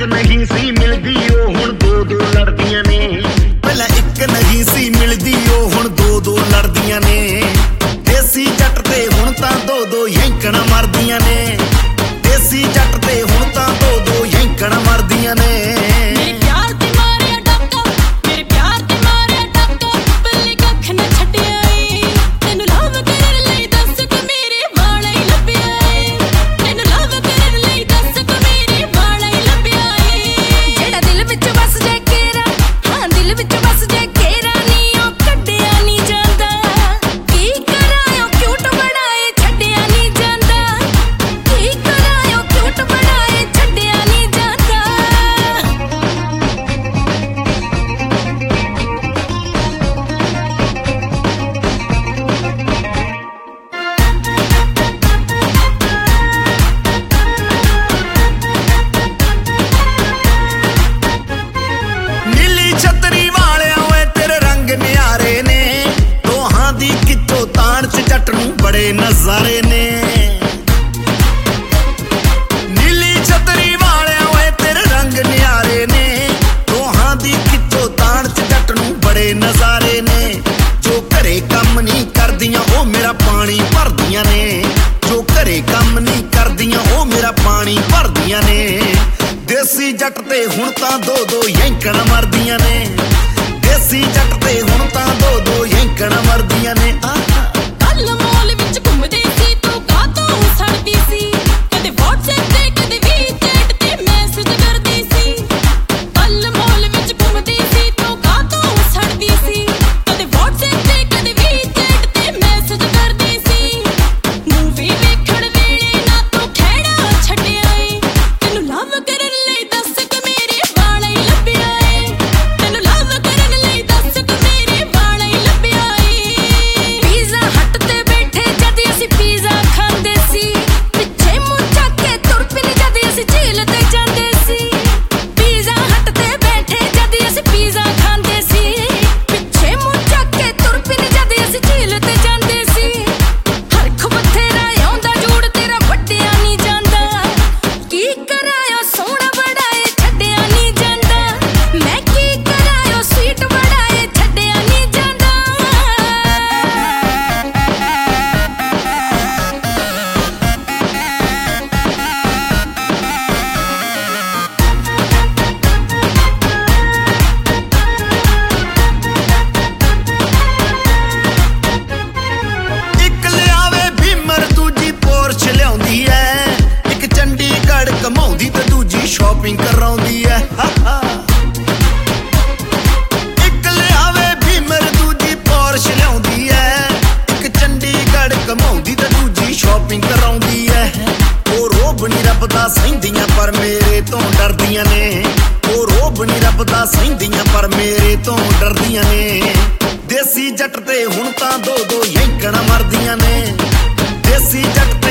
नहीं सी मिलदी ओ हुण दो दो लड़दियां ने। पहला एक नहीं सी मिलदी ओ हुण दो दो लड़दियां ने। देसी जट ते हुण तां दो दो यंकणा मरदियां ने। देसी जट ते हुण तां दो दो यंकणा मरदियां ने। बड़े नजारे ने नीली छतरी वाले ओए तेरे रंग न्यारे ने। दोहां दी खिच्चो ताण च जट नूं बड़े नजारे ने। जो घरे कम नहीं करदियां ओ मेरा पानी भरदियां ने। जो घरे कम नहीं करदियां ओ मेरा पानी भरदियां ने। देसी जट ते हुण तां दो दो यंकणा मरदियां ने। देसी जट ते हुण तां दो दो यंकणा मरदियां ने। घमाउंदी ते दूजी शॉपिंग कराउंदी है। एक लियावे बीमर दूजी पोर्श लियाउंदी है। एक चंडीगढ़ घमाउंदी ते दूजी शॉपिंग कराउंदी है। ओ रोब नहीं रब दा सहिंदियां पर मेरे तो डरदियां ने। ओ रोब नहीं रब दा सहिंदियां पर मेरे तो डरदियां ने। देसी जट ते हुण तां दो दो यंकणा मरदियां ने। देसी जट